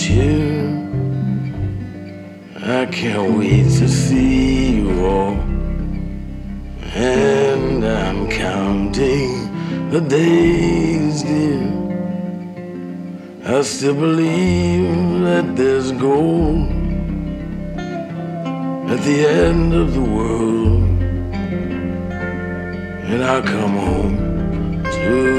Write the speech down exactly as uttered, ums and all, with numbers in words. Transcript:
you. I can't wait to see you all. And I'm counting the days, dear. I still believe that there's gold at the end of the world. And I'll come home to